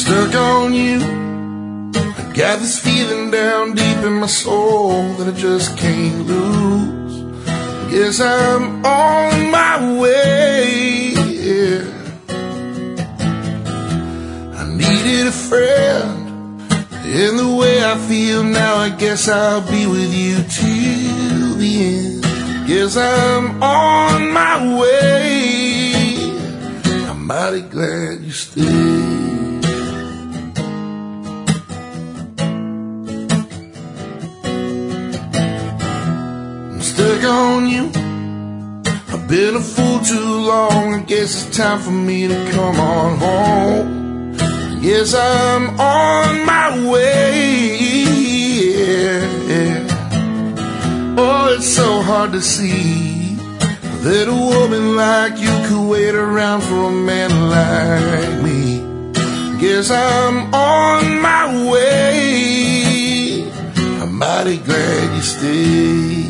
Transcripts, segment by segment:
stuck on you. I got this feeling down deep in my soul that I just can't lose. Guess I'm on my way, yeah. I needed a friend, and the way I feel now, I guess I'll be with you till the end. Guess I'm on my way. I'm mighty glad you stayed. I'm stuck on you. I've been a fool too long. I guess it's time for me to come on home. Yes, I'm on my way, yeah. Oh, it's so hard to see that a woman like you could wait around for a man like me. Guess I'm on my way. I'm mighty glad you stayed.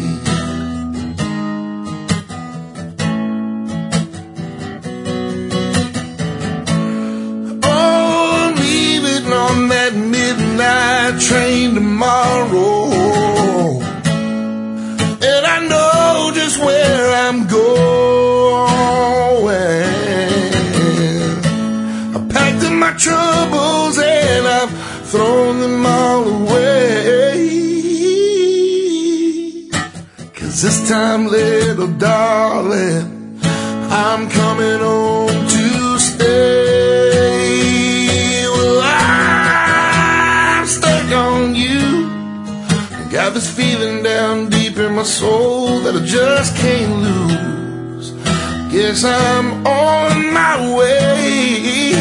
On that midnight train tomorrow, and I know just where I'm going. I packed up my troubles and I've thrown them all away. 'Cause this time, little darling, I'm coming home to stay. On you, got this feeling down deep in my soul that I just can't lose. Guess I'm on my way,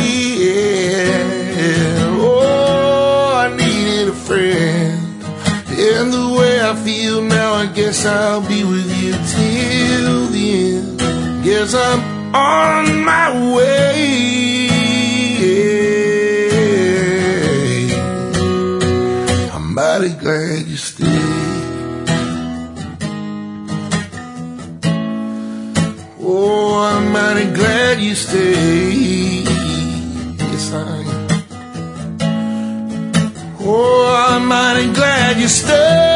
yeah. Oh, I needed a friend, and the way I feel now, I guess I'll be with you till the end. Guess I'm on my way, yeah. Mighty glad you stayed. Oh, I'm mighty glad you stayed. Yes, I am. Oh, I'm mighty glad you stayed.